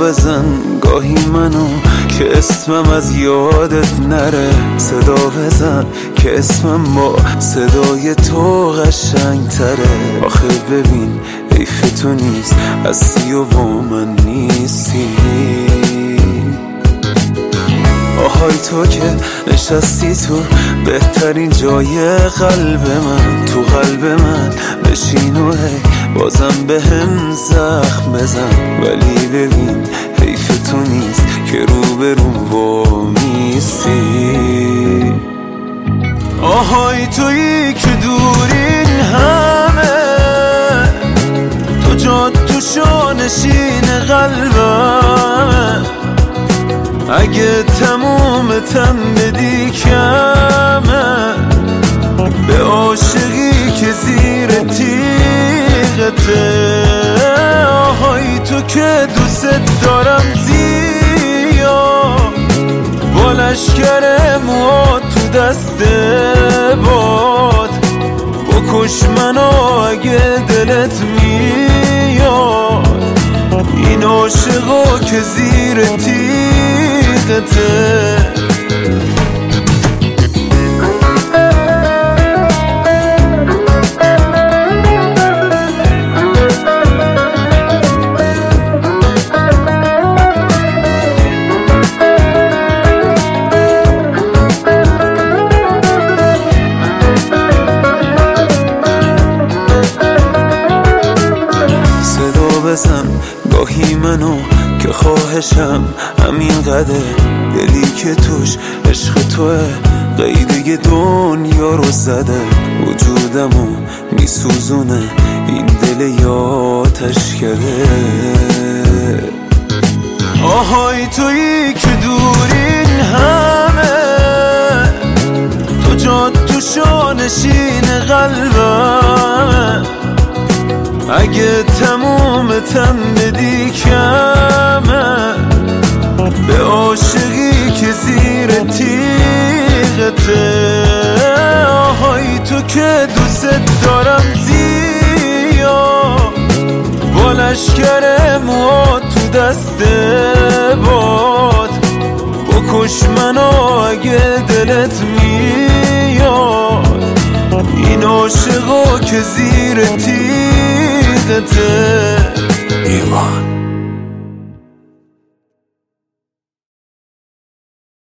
بزن گاهی منو که اسمم از یادت نره، صدا بزن که اسمم با صدای تو قشنگ تره. آخه ببین حیف تو نیست هستی و با من نیستی. آهای تو که نشستی تو بهترین جای قلب من، تو قلب من بشین و هی بازم به هم زخم بزن. ولی ببین حیف تو نیست که روبروم وامیستی. آهای تویی که دورین همه، تو جا تو شانشین قلبم، اگه تمومتم بدی کمه به عاشقی که زیر تیغته. آهای تو که دوست دارم زیاد، با لشکر موها تو دست باد، بکش منو اگه دلت میاد. این عاشقا که زیر تیغته. بزن گاهی منو که خواهشم همین قدر، دلی که توش عشق توه قیده دنیا رو زده. وجودمو میسوزونه این دل یاتش کرده. آهای تویی که دورین همه، تو جا تو شانشین قلبم، اگه تمومتم بدی کمه به عاشقی که زیر تیغته. آهای تو که دوست دارم زیاد، با لشکر موها تو دست باد، بکش منو اگه دلت میاد. این عاشقا که زیر تیغته. ایمان